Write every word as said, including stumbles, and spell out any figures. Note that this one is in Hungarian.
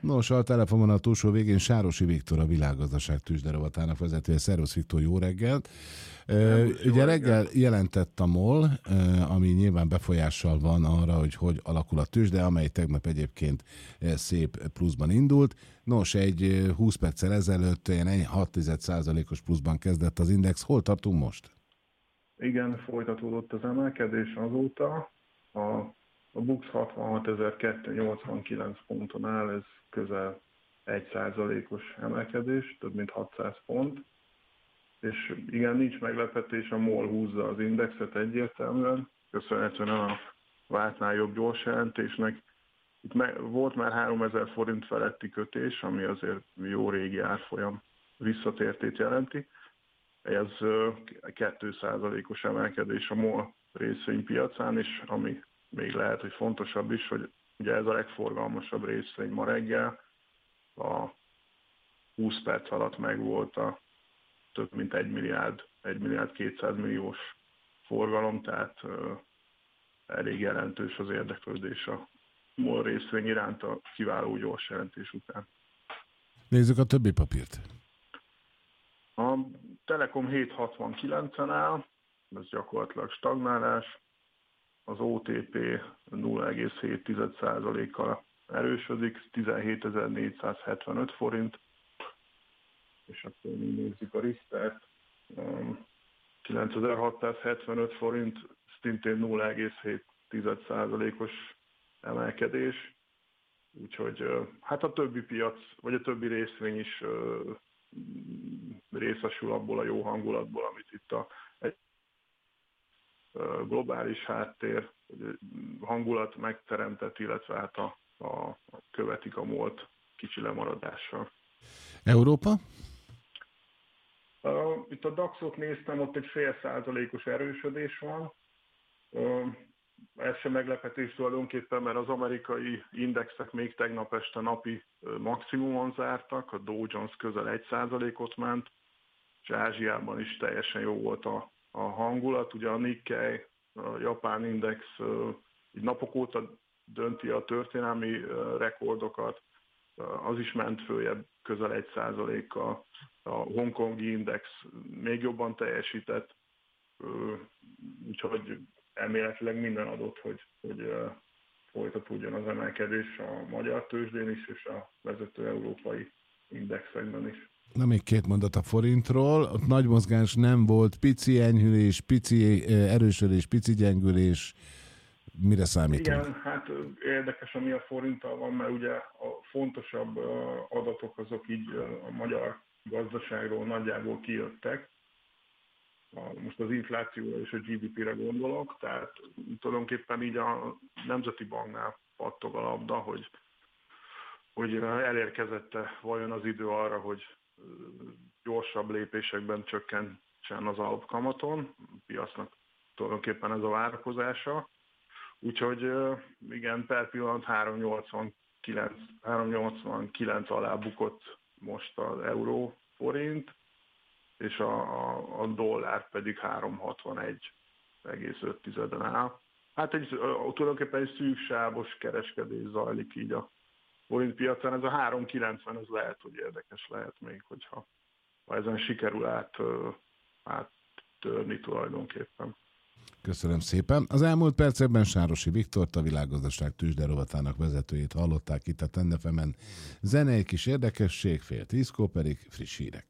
Nos, a telefonon a túlsó végén Sárosi Viktor, a Világgazdaság tőzsderovatának vezetője. Szervusz Viktor, jó reggelt! Szervusz, Ugye jó reggel reggelt. jelentett a MOL, ami nyilván befolyással van arra, hogy hogy alakul a tőzsde, amely tegnap egyébként szép pluszban indult. Nos, egy húsz perccel ezelőtt ilyen hat százalékos pluszban kezdett az index. Hol tartunk most? Igen, folytatódott az emelkedés azóta. A, a BUX hatvanhatezer-kétszáznyolcvankilenc ponton áll, ez közel egy százalékos emelkedés, több mint hatszáz pont. És igen, nincs meglepetés, a MOL húzza az indexet egyértelműen, köszönhetően a vártnál jobb gyors jelentésnek. Itt me- volt már háromezer forint feletti kötés, ami azért jó régi árfolyam visszatértét jelenti. Ez két százalékos emelkedés a MOL részvénypiacán, és ami még lehet, hogy fontosabb is, hogy ugye ez a legforgalmasabb részvény ma reggel, a húsz perc alatt megvolt a több mint egy milliárd, egy milliárd kétszáz milliós forgalom, tehát uh, elég jelentős az érdeklődés a MOL részvény iránt a kiváló gyors jelentés után. Nézzük a többi papírt. A Telekom hét hatvankilencen áll, ez gyakorlatilag stagnálás, az o té pé nulla egész hét százalékkal erősödik, tizenhétezer-négyszázhetvenöt forint, és akkor mi nézzük a Richtert, kilencezer-hatszázhetvenöt forint, szintén nulla egész hét százalékos emelkedés, úgyhogy hát a többi piac, vagy a többi részvény is részesül abból a jó hangulatból, amit itt a egy globális háttér hangulat megteremtett, illetve hát a, a, a követik a MOL-t kicsi lemaradással. Európa? Uh, itt a daxot néztem, ott egy fél százalékos erősödés van. Uh, ez sem meglepetés tulajdonképpen, mert az amerikai indexek még tegnap este napi maximumon zártak, a Dow Jones közel egy százalékot ment, és Ázsiában is teljesen jó volt a, a hangulat. Ugye a Nikkei, a japán index uh, így napok óta dönti a történelmi uh, rekordokat, uh, az is ment följebb közel egy százalékkal. A hongkongi index még jobban teljesített, uh, úgyhogy elméletileg minden adott, hogy, hogy uh, folytatódjon az emelkedés a magyar tőzsdén is, és a vezető európai indexekben is. Na, még két mondat a forintról. Ott nagy mozgás nem volt, pici enyhülés, pici erősödés, pici gyengülés. Mire számítunk? Igen, hát érdekes, ami a forinttal van, mert ugye a fontosabb adatok azok így a magyar gazdaságról nagyjából kijöttek. Most az inflációra és a gé dé pére gondolok, tehát tulajdonképpen így a Nemzeti Banknál pattog a labda, hogy, hogy elérkezette vajon az idő arra, hogy gyorsabb lépésekben csökkentsen az alapkamaton, a piacnak tulajdonképpen ez a várakozása. Úgyhogy igen, per pillanat három nyolcvankilenc alá bukott most az euró forint, és a, a, a dollár pedig három hatvanegy egész öt áll. Hát egy, tulajdonképpen egy szűksávos kereskedés zajlik így a forint piacán. Ez a három kilencven, ez lehet, hogy érdekes lehet még, hogyha ha ezen sikerül át, áttörni tulajdonképpen. Köszönöm szépen. Az elmúlt percekben Sárosi Viktort, a Világgazdaság tőzsderovatának vezetőjét hallották itt a Tend ef emen. Zene egy kis érdekesség, fél tízkor pedig friss hírek.